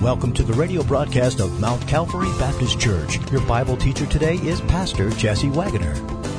Welcome to the radio broadcast of Mount Calvary Baptist Church. Your Bible teacher today is Pastor Jesse Wagoner.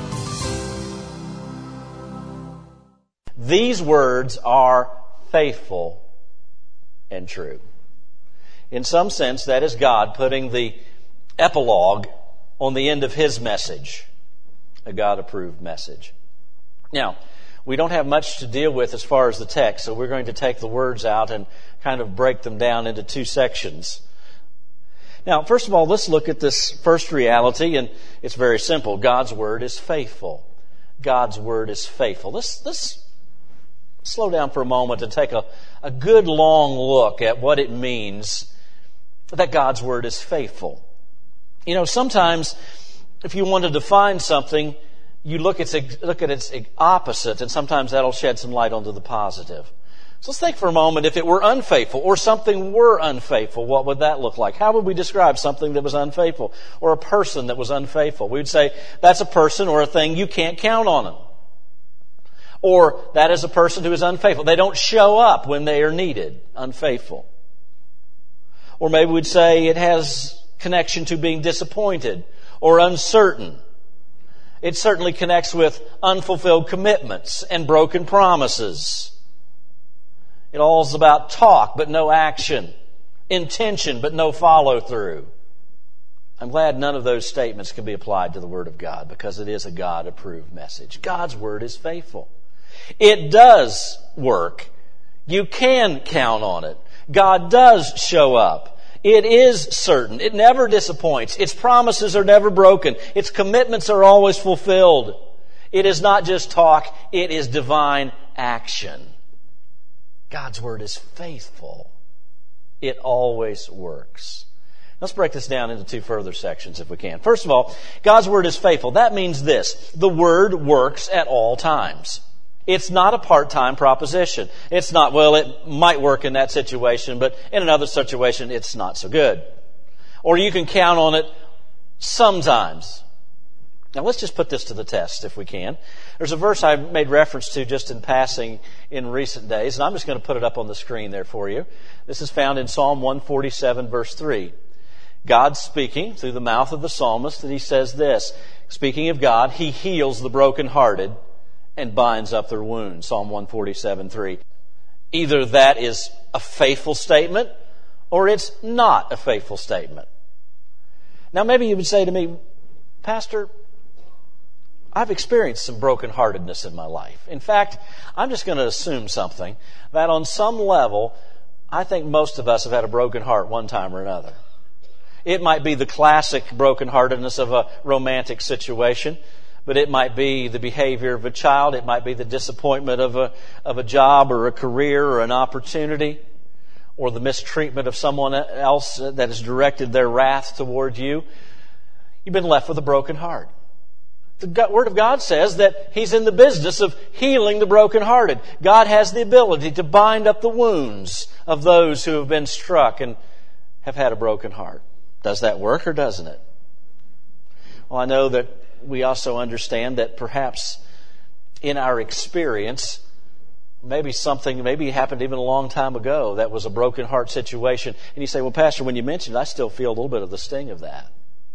These words are faithful and true. In some sense, that is God putting the epilogue on the end of His message, a God-approved message. Now, we don't have much to deal with as far as the text, so we're going to take the words out and kind of break them down into two sections. Now, first of all, let's look at this first reality, and it's very simple. God's Word is faithful. God's Word is faithful. Let's slow down for a moment and take a good long look at what it means that God's Word is faithful. You know, sometimes if you want to define something, you look at its opposite, and sometimes that'll shed some light onto the positive. So let's think for a moment, if it were unfaithful, or something were unfaithful, what would that look like? How would we describe something that was unfaithful, or a person that was unfaithful? We would say, that's a person or a thing you can't count on them. Or, that is a person who is unfaithful. They don't show up when they are needed. Unfaithful. Or maybe we'd say it has connection to being disappointed, or uncertain. It certainly connects with unfulfilled commitments and broken promises. It all is about talk but no action, intention but no follow-through. I'm glad none of those statements can be applied to the Word of God because it is a God-approved message. God's Word is faithful. It does work. You can count on it. God does show up. It is certain. It never disappoints. Its promises are never broken. Its commitments are always fulfilled. It is not just talk. It is divine action. God's Word is faithful. It always works. Let's break this down into two further sections if we can. First of all, God's Word is faithful. That means this. The Word works at all times. It's not a part-time proposition. It's not, well, it might work in that situation, but in another situation, it's not so good. Or you can count on it sometimes. Now, let's just put this to the test if we can. There's a verse I made reference to just in passing in recent days, and I'm just going to put it up on the screen there for you. This is found in Psalm 147, verse 3. God speaking through the mouth of the psalmist, and he says this, speaking of God, He heals the brokenhearted and binds up their wounds. Psalm 147:3. Either that is a faithful statement or it's not a faithful statement. Now maybe you would say to me, Pastor, I've experienced some brokenheartedness in my life. In fact, I'm just going to assume something, that on some level, I think most of us have had a broken heart one time or another. It might be the classic brokenheartedness of a romantic situation, but it might be the behavior of a child. It might be the disappointment of a job or a career or an opportunity, or the mistreatment of someone else that has directed their wrath toward you. You've been left with a broken heart. The Word of God says that He's in the business of healing the brokenhearted. God has the ability to bind up the wounds of those who have been struck and have had a broken heart. Does that work or doesn't it? Well, I know that we also understand that perhaps in our experience, maybe it happened even a long time ago that was a broken heart situation. And you say, well, Pastor, when you mentioned it, I still feel a little bit of the sting of that.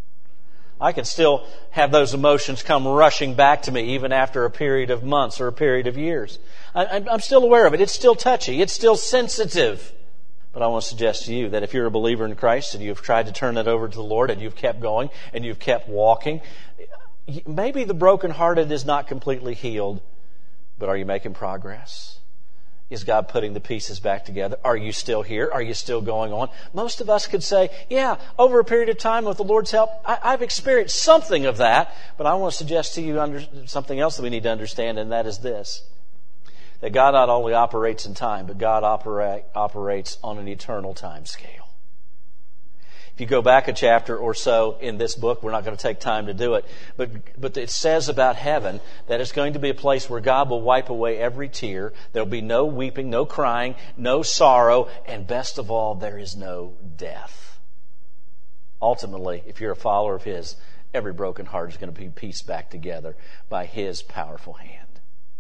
I can still have those emotions come rushing back to me even after a period of months or a period of years. I'm still aware of it. It's still touchy. It's still sensitive. But I want to suggest to you that if you're a believer in Christ and you've tried to turn it over to the Lord and you've kept going and you've kept walking, maybe the brokenhearted is not completely healed, but are you making progress? Is God putting the pieces back together? Are you still here? Are you still going on? Most of us could say, yeah, over a period of time with the Lord's help, I've experienced something of that. But I want to suggest to you something else that we need to understand, and that is this. That God not only operates in time, but God operates on an eternal time scale. If you go back a chapter or so in this book, we're not going to take time to do it, but it says about heaven that it's going to be a place where God will wipe away every tear. There'll be no weeping, no crying, no sorrow, and best of all, there is no death. Ultimately, if you're a follower of His, every broken heart is going to be pieced back together by His powerful hand.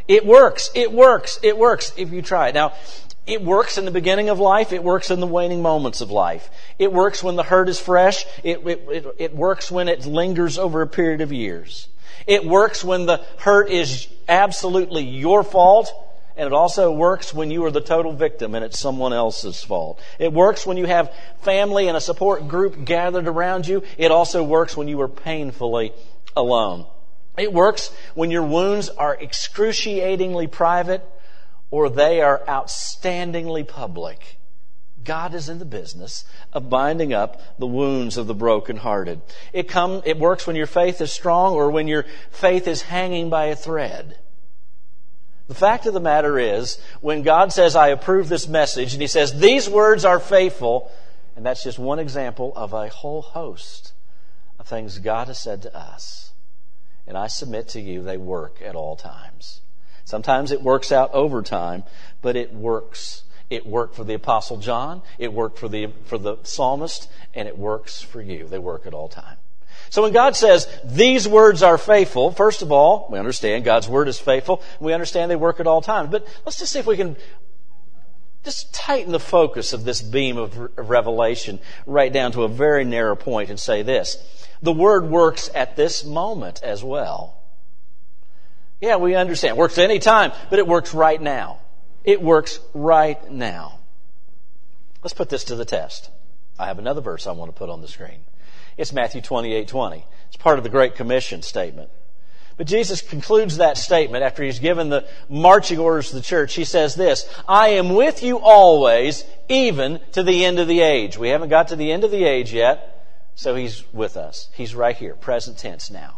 It works. It works. It works if you try it. Now, it works in the beginning of life. It works in the waning moments of life. It works when the hurt is fresh. It works when it lingers over a period of years. It works when the hurt is absolutely your fault. And it also works when you are the total victim and it's someone else's fault. It works when you have family and a support group gathered around you. It also works when you are painfully alone. It works when your wounds are excruciatingly private or they are outstandingly public. God is in the business of binding up the wounds of the brokenhearted. It works when your faith is strong or when your faith is hanging by a thread. The fact of the matter is, when God says, I approve this message, and He says, these words are faithful, and that's just one example of a whole host of things God has said to us. And I submit to you, they work at all times. Sometimes it works out over time, but it works. It worked for the Apostle John, it worked for the psalmist, and it works for you. They work at all times. So when God says, these words are faithful, first of all, we understand God's Word is faithful. We understand they work at all times. But let's just see if we can just tighten the focus of this beam of revelation right down to a very narrow point and say this. The Word works at this moment as well. Yeah, we understand. It works any time, but it works right now. It works right now. Let's put this to the test. I have another verse I want to put on the screen. It's Matthew 28:20. It's part of the Great Commission statement. But Jesus concludes that statement after He's given the marching orders to the church. He says this, I am with you always, even to the end of the age. We haven't got to the end of the age yet, so He's with us. He's right here, present tense now.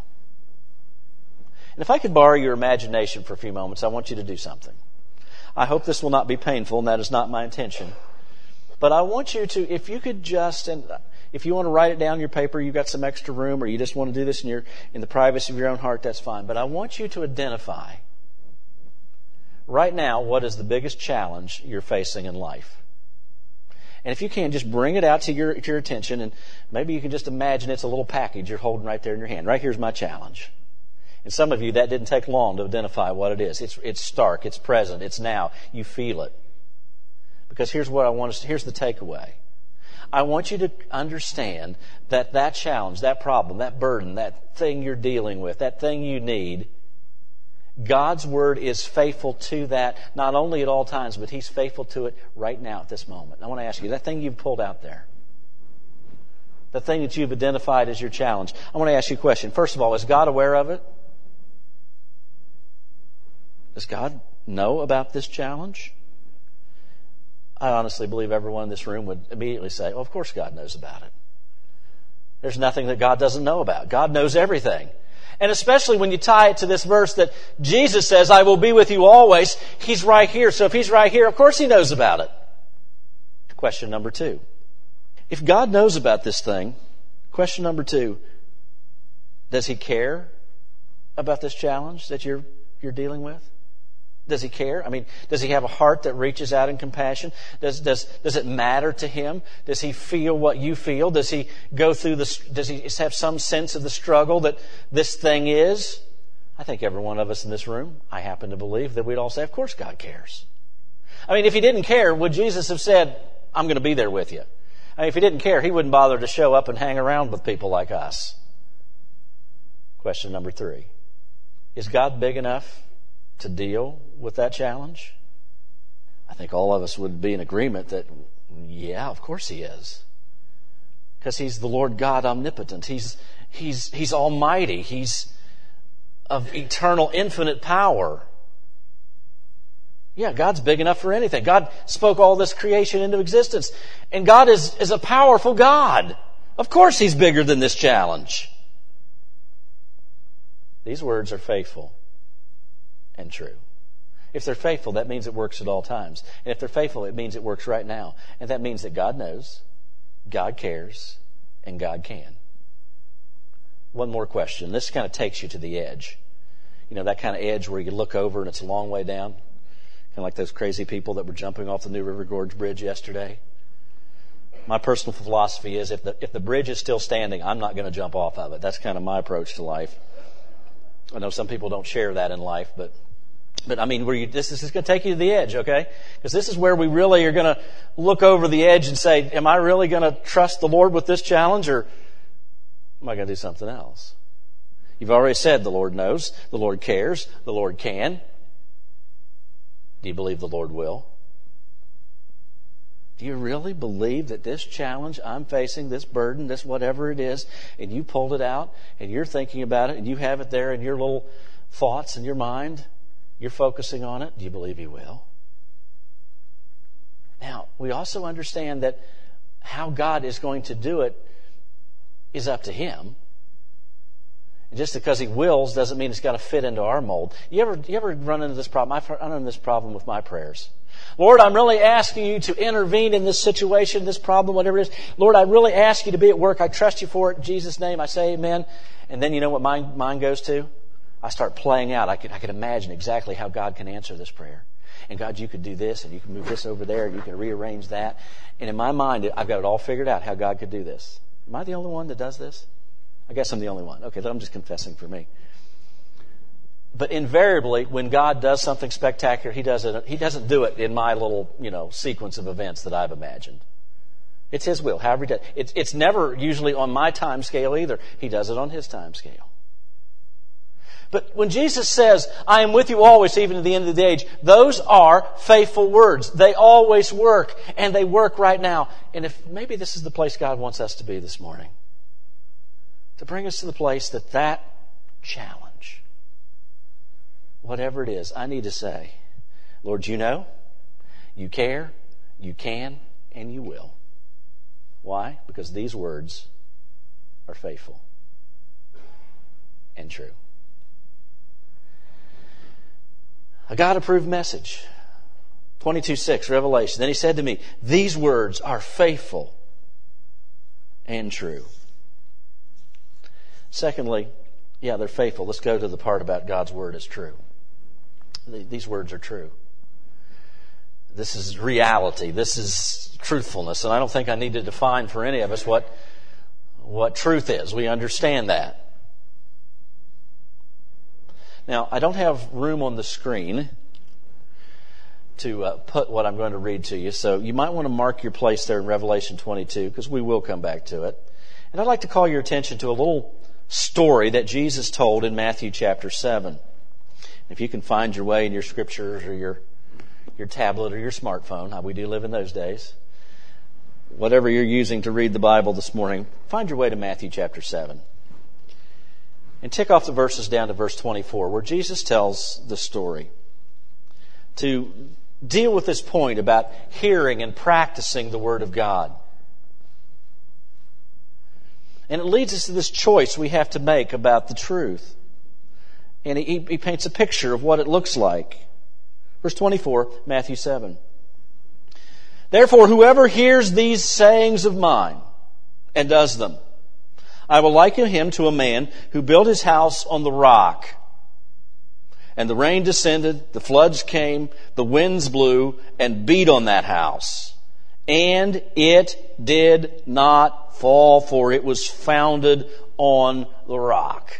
And if I could borrow your imagination for a few moments, I want you to do something. I hope this will not be painful, and that is not my intention. But I want you to, if you could just... If you want to write it down on your paper, you've got some extra room, or you just want to do this in the privacy of your own heart, that's fine. But I want you to identify right now what is the biggest challenge you're facing in life. And if you can, just bring it out to your attention, and maybe you can just imagine it's a little package you're holding right there in your hand. Right here's my challenge. And some of you, that didn't take long to identify what it is. It's stark, it's present, it's now. You feel it. Because here's the takeaway. I want you to understand that challenge, that problem, that burden, that thing you're dealing with, that thing you need, God's Word is faithful to that, not only at all times, but He's faithful to it right now at this moment. I want to ask you, that thing you've pulled out there, the thing that you've identified as your challenge, I want to ask you a question. First of all, is God aware of it? Does God know about this challenge? I honestly believe everyone in this room would immediately say, well, of course God knows about it. There's nothing that God doesn't know about. God knows everything. And especially when you tie it to this verse that Jesus says, I will be with you always, He's right here. So if He's right here, of course He knows about it. Question number 2. If God knows about this thing, question number 2, does He care about this challenge that you're dealing with? Does He care? I mean, does He have a heart that reaches out in compassion? Does it matter to Him? Does He feel what you feel? Does He go through does He have some sense of the struggle that this thing is? I think every one of us in this room, I happen to believe that we'd all say, of course God cares. I mean, if He didn't care, would Jesus have said, I'm going to be there with you? I mean, if He didn't care, He wouldn't bother to show up and hang around with people like us. Question number 3. Is God big enough to deal with that challenge? I think all of us would be in agreement that, yeah, of course He is. Because He's the Lord God omnipotent. He's almighty. He's of eternal, infinite power. Yeah, God's big enough for anything. God spoke all this creation into existence. And God is a powerful God. Of course He's bigger than this challenge. These words are faithful and true. If they're faithful, that means it works at all times. And if they're faithful, it means it works right now. And that means that God knows, God cares, and God can. One more question. This kind of takes you to the edge. You know, that kind of edge where you look over and it's a long way down. Kind of like those crazy people that were jumping off the New River Gorge Bridge yesterday. My personal philosophy is if the bridge is still standing, I'm not going to jump off of it. That's kind of my approach to life. I know some people don't share that in life, but But this is going to take you to the edge, okay? Because this is where we really are going to look over the edge and say, am I really going to trust the Lord with this challenge, or am I going to do something else? You've already said the Lord knows, the Lord cares, the Lord can. Do you believe the Lord will? Do you really believe that this challenge I'm facing, this burden, this whatever it is, and you pulled it out, and you're thinking about it, and you have it there in your little thoughts in your mind, you're focusing on it, do you believe He will? Now, we also understand that how God is going to do it is up to Him. And just because He wills doesn't mean it's got to fit into our mold. You ever run into this problem? I've run into this problem with my prayers. Lord, I'm really asking you to intervene in this situation, this problem, whatever it is. Lord, I really ask you to be at work. I trust you for it. In Jesus' name, I say amen. And then you know what my mind goes to? I start playing out. I could imagine exactly how God can answer this prayer. And God, you could do this, and you can move this over there, and you can rearrange that. And in my mind, I've got it all figured out how God could do this. Am I the only one that does this? I guess I'm the only one. Okay, I'm just confessing for me. But invariably, when God does something spectacular, He doesn't do it in my little, sequence of events that I've imagined. It's His will, however He does it. It's never usually on my time scale either. He does it on His time scale. But when Jesus says, I am with you always, even to the end of the age, those are faithful words. They always work, and they work right now. And if maybe this is the place God wants us to be this morning, to bring us to the place that challenge, whatever it is, I need to say, Lord, you know, you care, you can, and you will. Why? Because these words are faithful and true. A God-approved message. 22:6, Revelation. Then He said to me, these words are faithful and true. Secondly, they're faithful. Let's go to the part about God's Word is true. These words are true. This is reality. This is truthfulness. And I don't think I need to define for any of us what truth is. We understand that. Now, I don't have room on the screen to put what I'm going to read to you, so you might want to mark your place there in Revelation 22, because we will come back to it. And I'd like to call your attention to a little story that Jesus told in Matthew chapter 7. If you can find your way in your scriptures or your tablet or your smartphone, we do live in those days, whatever you're using to read the Bible this morning, find your way to Matthew chapter 7. And tick off the verses down to verse 24, where Jesus tells the story to deal with this point about hearing and practicing the Word of God. And it leads us to this choice we have to make about the truth. And he paints a picture of what it looks like. Verse 24, Matthew 7. Therefore, whoever hears these sayings of mine and does them, I will liken him to a man who built his house on the rock. And the rain descended, the floods came, the winds blew and beat on that house. And it did not fall, for it was founded on the rock.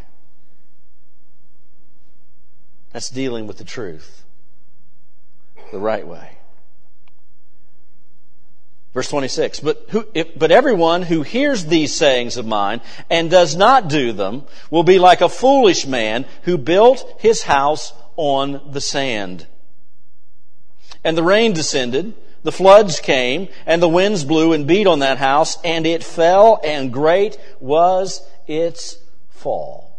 That's dealing with the truth the right way. Verse 26, but everyone who hears these sayings of mine and does not do them will be like a foolish man who built his house on the sand. And the rain descended, the floods came, and the winds blew and beat on that house, and it fell, and great was its fall.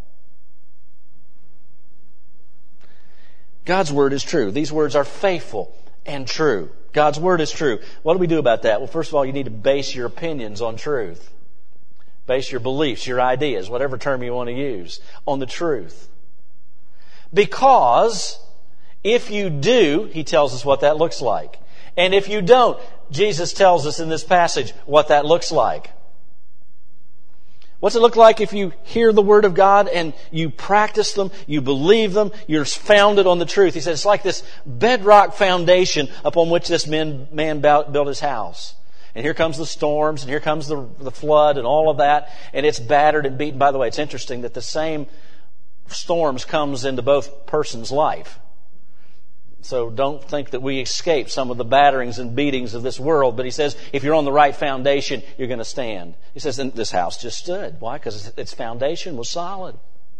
God's Word is true. These words are faithful and true. God's Word is true. What do we do about that? Well, first of all, you need to base your opinions on truth. Base your beliefs, your ideas, whatever term you want to use, on the truth. Because if you do, He tells us what that looks like. And if you don't, Jesus tells us in this passage what that looks like. What's it look like if you hear the Word of God and you practice them, you believe them, you're founded on the truth? He says it's like this bedrock foundation upon which this man built his house. And here comes the storms, and here comes the flood and all of that, and it's battered and beaten. By the way, it's interesting that the same storms comes into both persons' life. So don't think that we escape some of the batterings and beatings of this world. But he says, if you're on the right foundation, you're going to stand. He says, and this house just stood. Why? Because its foundation was solid.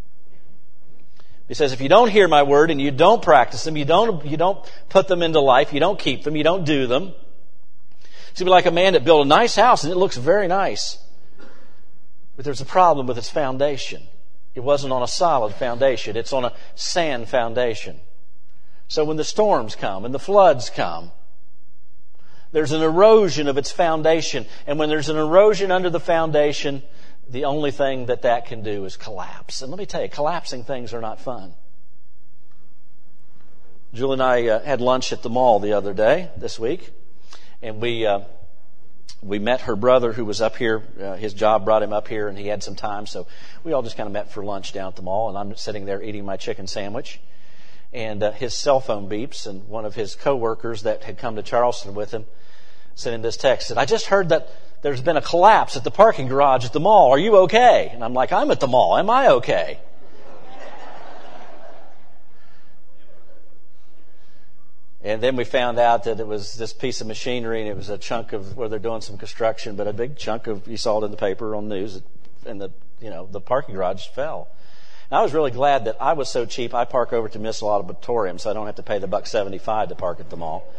He says, if you don't hear my word and you don't practice them, you don't put them into life, you don't keep them, you don't do them, it's going to be like a man that built a nice house and it looks very nice. But there's a problem with its foundation. It wasn't on a solid foundation. It's on a sand foundation. So when the storms come and the floods come, there's an erosion of its foundation. And when there's an erosion under the foundation, the only thing that can do is collapse. And let me tell you, collapsing things are not fun. Julie and I had lunch at the mall the other day, this week. And we met her brother who was up here. His job brought him up here and he had some time. So we all just kind of met for lunch down at the mall. And I'm sitting there eating my chicken sandwich. And his cell phone beeps, and one of his coworkers that had come to Charleston with him sent him this text. Said, I just heard that there's been a collapse at the parking garage at the mall. Are you okay? And I'm like, I'm at the mall. Am I okay? And then we found out that it was this piece of machinery, and it was a chunk of where they're doing some construction, but a big chunk of, you saw it in the paper on news, and the parking garage fell. And I was really glad that I was so cheap, I park over to Missile Auditorium, so I don't have to pay the $1.75 to park at the mall.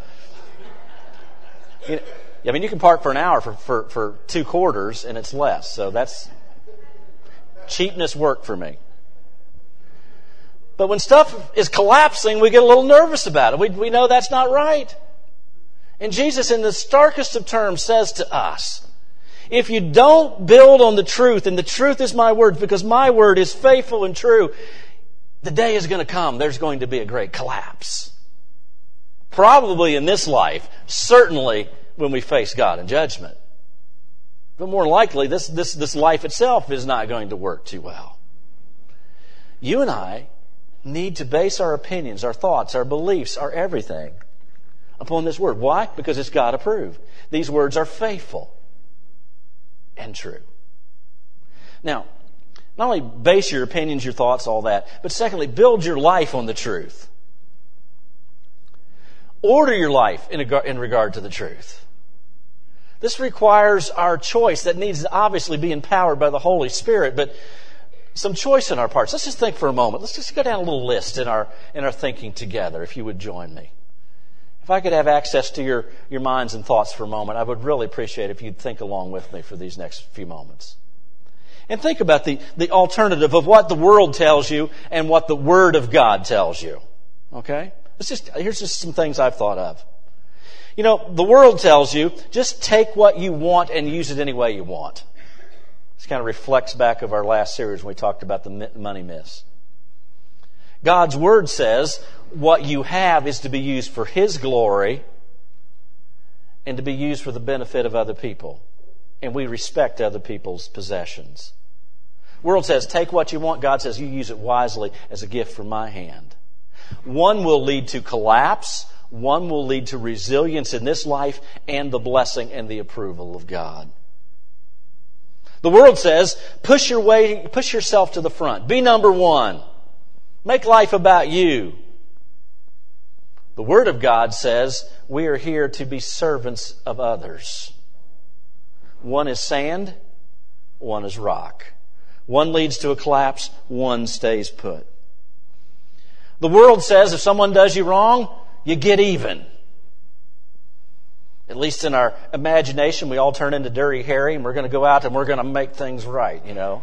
I mean, you can park for an hour for 2 quarters, and it's less. So that's cheapness worked for me. But when stuff is collapsing, we get a little nervous about it. We know that's not right. And Jesus, in the starkest of terms, says to us, if you don't build on the truth, and the truth is my word, because my word is faithful and true, the day is going to come. There's going to be a great collapse. Probably in this life, certainly when we face God in judgment. But more likely, this life itself is not going to work too well. You and I need to base our opinions, our thoughts, our beliefs, our everything upon this word. Why? Because it's God approved. These words are faithful and true. Now, not only base your opinions, your thoughts, all that, but secondly, build your life on the truth. Order your life in regard to the truth. This requires our choice that needs to obviously be empowered by the Holy Spirit, but some choice in our parts. Let's just think for a moment. Let's just go down a little list in our thinking together, if you would join me. If I could have access to your minds and thoughts for a moment, I would really appreciate it if you'd think along with me for these next few moments. And think about the alternative of what the world tells you and what the Word of God tells you. Okay? Here's just some things I've thought of. The world tells you, just take what you want and use it any way you want. This kind of reflects back of our last series when we talked about the money myths. God's Word says what you have is to be used for His glory and to be used for the benefit of other people. And we respect other people's possessions. The world says, take what you want. God says, you use it wisely as a gift from my hand. One will lead to collapse. One will lead to resilience in this life and the blessing and the approval of God. The world says, push yourself to the front. Be number one. Make life about you. The Word of God says we are here to be servants of others. One is sand, one is rock. One leads to a collapse, one stays put. The world says if someone does you wrong, you get even. At least in our imagination, we all turn into Dirty Harry and we're going to go out and we're going to make things right,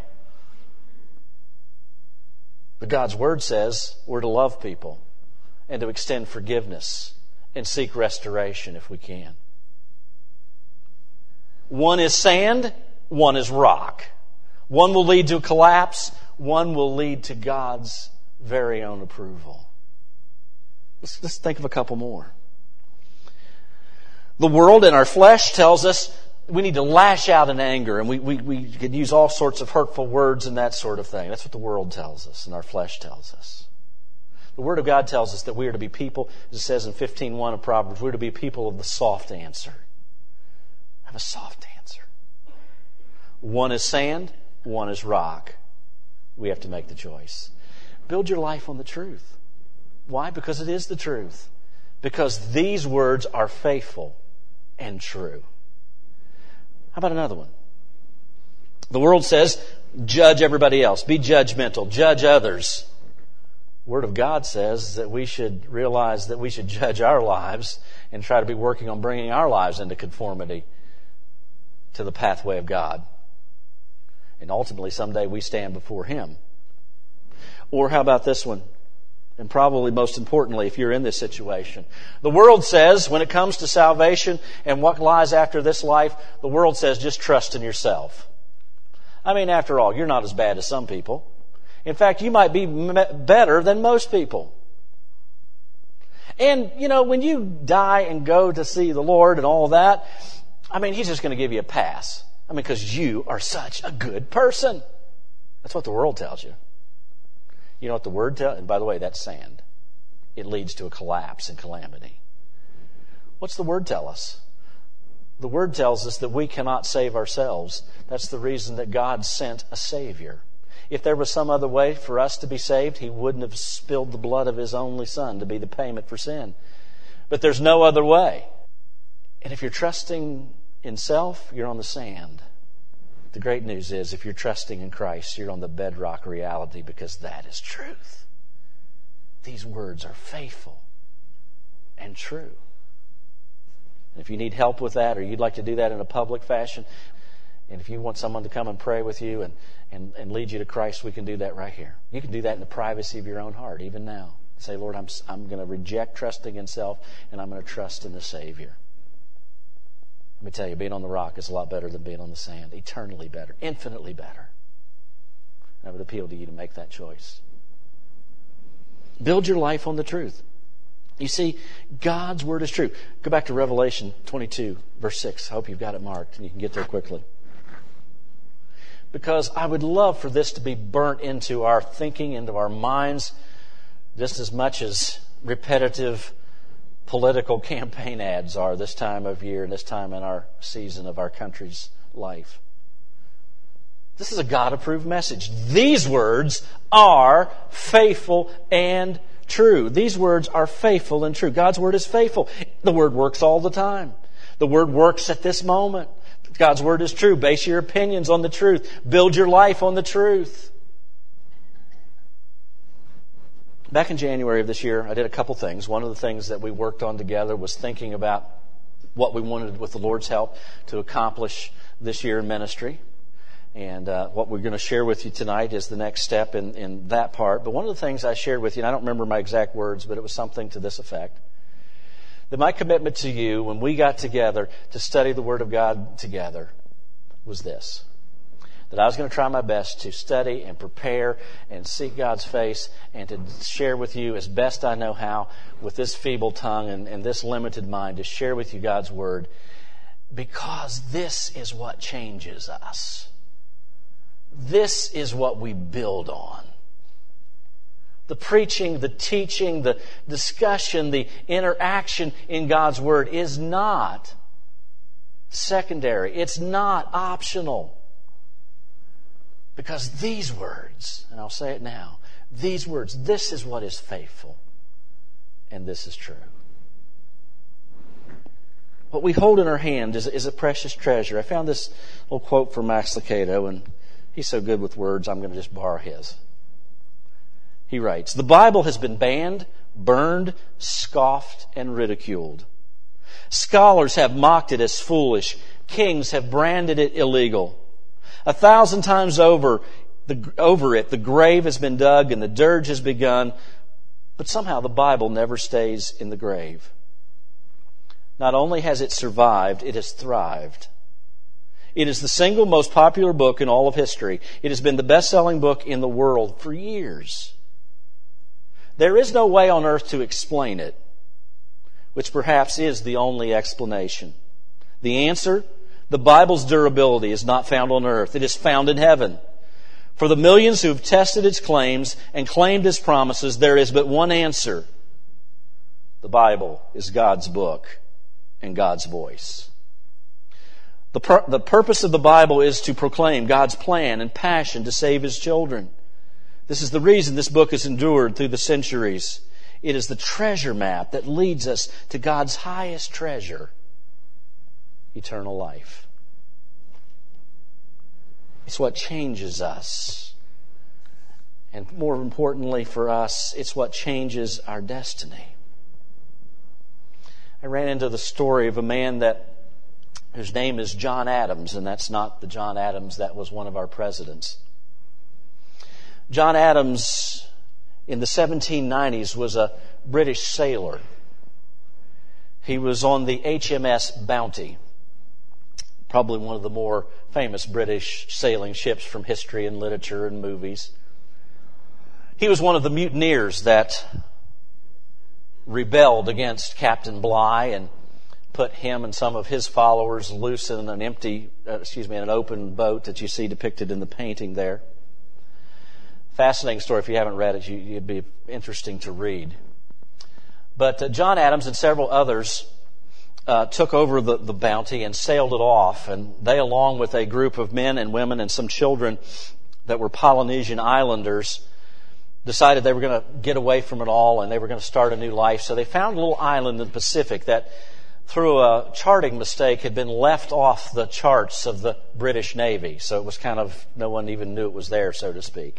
But God's Word says we're to love people and to extend forgiveness and seek restoration if we can. One is sand, one is rock. One will lead to a collapse, one will lead to God's very own approval. Let's think of a couple more. The world and our flesh tells us we need to lash out in anger, and we can use all sorts of hurtful words and that sort of thing. That's what the world tells us and our flesh tells us. The Word of God tells us that we are to be people, as it says in 15:1 of Proverbs, we're to be people of the soft answer. Have a soft answer. One is sand, one is rock. We have to make the choice. Build your life on the truth. Why? Because it is the truth. because these words are faithful and true. How about another one? The world says, judge everybody else. Be judgmental. Judge others. The Word of God says that we should realize that we should judge our lives and try to be working on bringing our lives into conformity to the pathway of God. And ultimately, someday we stand before Him. Or how about this one? And probably most importantly, if you're in this situation. The world says, when it comes to salvation and what lies after this life, the world says just trust in yourself. I mean, after all, you're not as bad as some people. In fact, you might be better than most people. And, when you die and go to see the Lord and all that, He's just going to give you a pass. Because you are such a good person. That's what the world tells you. You know what the Word tells? And by the way, that's sand. It leads to a collapse and calamity. What's the Word tell us? The Word tells us that we cannot save ourselves. That's the reason that God sent a Savior. If there was some other way for us to be saved, He wouldn't have spilled the blood of His only Son to be the payment for sin. But there's no other way. And if you're trusting in self, you're on the sand. The great news is, if you're trusting in Christ, you're on the bedrock reality, because that is truth. These words are faithful and true. And if you need help with that, or you'd like to do that in a public fashion, and if you want someone to come and pray with you and lead you to Christ, we can do that right here. You can do that in the privacy of your own heart, even now. Say, Lord, I'm going to reject trusting in self, and I'm going to trust in the Savior. Let me tell you, being on the rock is a lot better than being on the sand. Eternally better. Infinitely better. I would appeal to you to make that choice. Build your life on the truth. You see, God's Word is true. Go back to Revelation 22, verse 6. I hope you've got it marked and you can get there quickly. Because I would love for this to be burnt into our thinking, into our minds, just as much as repetitive political campaign ads are this time of year and this time in our season of our country's life. This is a God-approved message. These words are faithful and true. These words are faithful and true. God's Word is faithful. The Word works all the time. The Word works at this moment. God's Word is true. Base your opinions on the truth. Build your life on the truth. Back in January of this year, I did a couple things. One of the things that we worked on together was thinking about what we wanted, with the Lord's help, to accomplish this year in ministry. And what we're going to share with you tonight is the next step in that part. But one of the things I shared with you, and I don't remember my exact words, but it was something to this effect, that my commitment to you when we got together to study the Word of God together was this: that I was going to try my best to study and prepare and seek God's face and to share with you as best I know how, with this feeble tongue and this limited mind, to share with you God's Word, because this is what changes us. This is what we build on. The preaching, the teaching, the discussion, the interaction in God's Word is not secondary. It's not optional. Because these words, and I'll say it now, these words, this is what is faithful, and this is true. What we hold in our hand is a precious treasure. I found this little quote from Max Lucado, and he's so good with words, I'm going to just borrow his. He writes, "The Bible has been banned, burned, scoffed, and ridiculed. Scholars have mocked it as foolish. Kings have branded it illegal. 1,000 times over it, the grave has been dug and the dirge has begun, but somehow the Bible never stays in the grave. Not only has it survived, it has thrived. It is the single most popular book in all of history. It has been the best-selling book in the world for years. There is no way on earth to explain it, which perhaps is the only explanation. The answer? The Bible's durability is not found on earth. It is found in heaven. For the millions who have tested its claims and claimed its promises, there is but one answer. The Bible is God's book and God's voice. The purpose of the Bible is to proclaim God's plan and passion to save His children. This is the reason this book has endured through the centuries. It is the treasure map that leads us to God's highest treasure, eternal life. It's what changes us. And more importantly for us, it's what changes our destiny. I ran into the story of a man whose name is John Adams, and that's not the John Adams that was one of our presidents. John Adams, in the 1790s, was a British sailor. He was on the HMS Bounty, probably one of the more famous British sailing ships from history and literature and movies. He was one of the mutineers that rebelled against Captain Bligh and put him and some of his followers loose in an open boat that you see depicted in the painting there. Fascinating story. If you haven't read it, it'd be interesting to read. But John Adams and several others took over the Bounty and sailed it off. And they, along with a group of men and women and some children that were Polynesian islanders, decided they were going to get away from it all and they were going to start a new life. So they found a little island in the Pacific that, through a charting mistake, had been left off the charts of the British Navy. So it was kind of, no one even knew it was there, so to speak.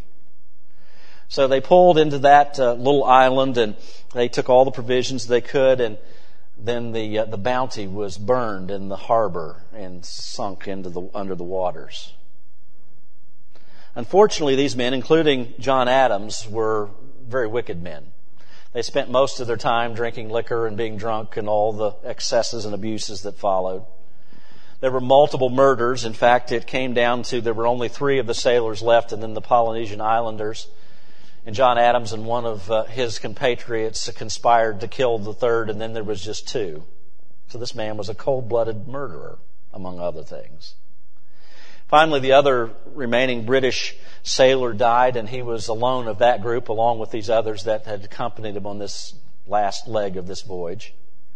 So they pulled into that little island and they took all the provisions they could, and then the Bounty was burned in the harbor and sunk under the waters. Unfortunately, these men, including John Adams, were very wicked men. They spent most of their time drinking liquor and being drunk and all the excesses and abuses that followed. There were multiple murders. In fact, it came down to there were only 3 of the sailors left, and then the Polynesian islanders. And John Adams and one of his compatriots conspired to kill the third, and then there was just 2. So this man was a cold-blooded murderer, among other things. Finally, the other remaining British sailor died, and he was alone of that group, along with these others that had accompanied him on this last leg of this voyage.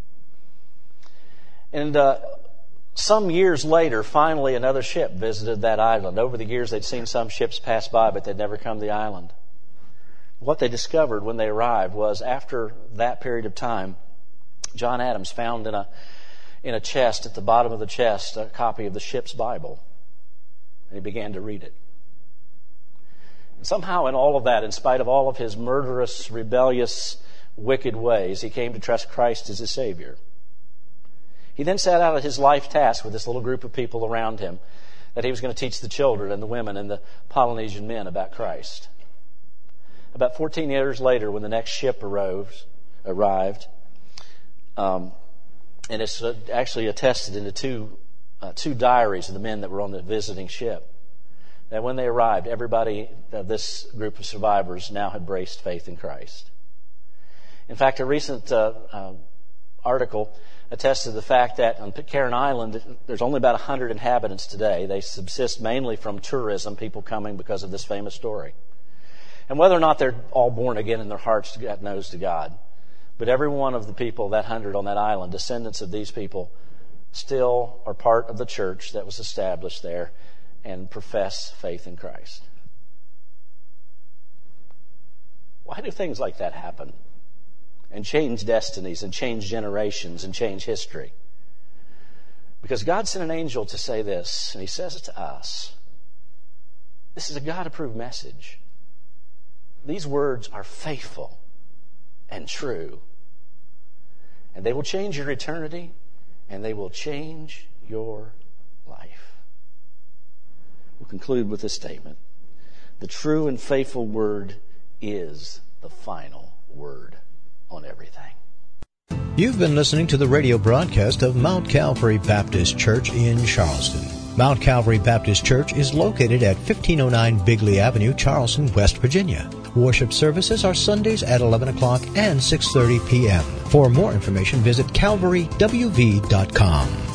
And some years later, finally another ship visited that island. Over the years, they'd seen some ships pass by, but they'd never come to the island. What they discovered when they arrived was, after that period of time, John Adams found in a chest, at the bottom of the chest, a copy of the ship's Bible. And he began to read it. And somehow in all of that, in spite of all of his murderous, rebellious, wicked ways, he came to trust Christ as his Savior. He then set out his life task with this little group of people around him, that he was going to teach the children and the women and the Polynesian men about Christ. About 14 years later, when the next ship arrived, and it's actually attested into two diaries of the men that were on the visiting ship, that when they arrived, everybody of this group of survivors now had braced faith in Christ. In fact, a recent article attests to the fact that on Pitcairn Island, there's only about 100 inhabitants today. They subsist mainly from tourism, people coming because of this famous story. And whether or not they're all born again in their hearts, God knows to God. But every one of the people, that 100 on that island, descendants of these people, still are part of the church that was established there and profess faith in Christ. Why do things like that happen? And change destinies and change generations and change history? Because God sent an angel to say this, and He says it to us. This is a God-approved message. These words are faithful and true. And they will change your eternity, and they will change your life. We'll conclude with this statement. The true and faithful word is the final word on everything. You've been listening to the radio broadcast of Mount Calvary Baptist Church in Charleston. Mount Calvary Baptist Church is located at 1509 Bigley Avenue, Charleston, West Virginia. Worship services are Sundays at 11 o'clock and 6:30 p.m. For more information, visit calvarywv.com.